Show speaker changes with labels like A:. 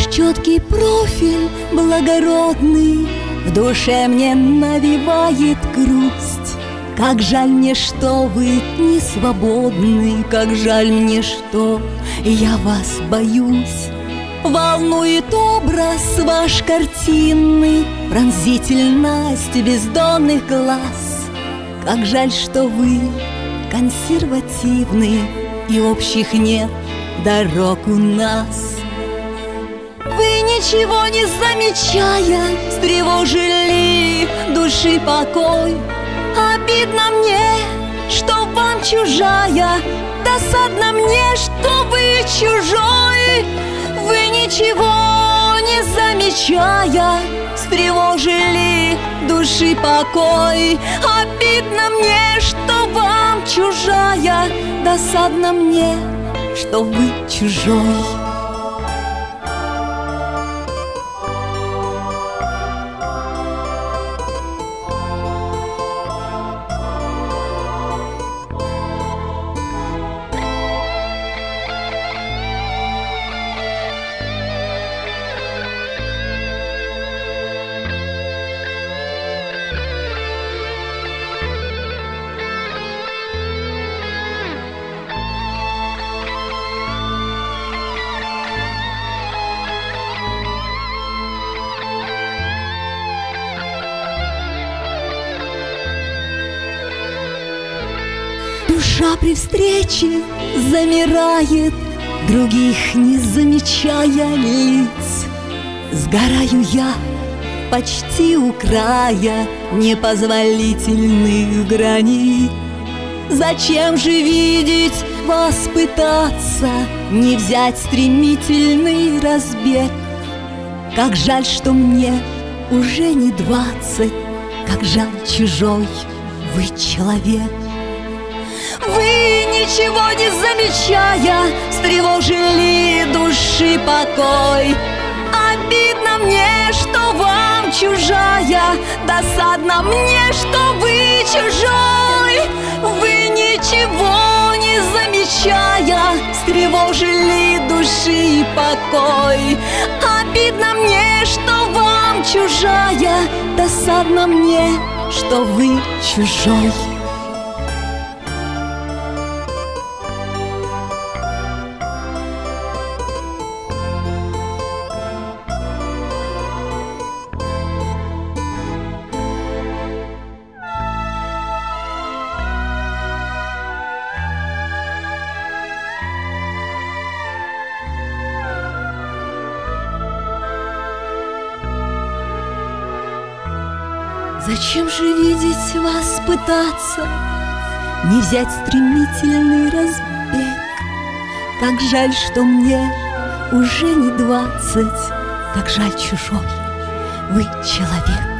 A: Ваш четкий профиль благородный в душе мне навевает грусть. Как жаль мне, что вы не свободны, как жаль мне, что я вас боюсь. Волнует образ ваш картинный, пронзительность бездонных глаз. Как жаль, что вы консервативны, и общих нет дорог у нас. Вы, ничего не замечая, встревожили души покой. Обидно мне, что вам чужая, досадно мне, что вы чужой. Вы, ничего не замечая, встревожили души покой. Обидно мне, что вам чужая, досадно мне, что вы чужой. Душа при встрече замирает, других не замечая лиц. Сгораю я почти у края непозволительных границ. Зачем же видеть вас пытаться, не взять стремительный разбег? Как жаль, что мне уже не 20, как жаль, чужой вы человек. Вы, ничего не замечая, встревожили души покой. Обидно мне, что вам чужая, досадно мне, что вы чужой. Вы, ничего не замечая, встревожили души покой. Обидно мне, что вам чужая, досадно мне, что вы чужой. Зачем же видеть вас пытаться, не взять стремительный разбег? Как жаль, что мне уже не 20, как жаль, чужой вы человек.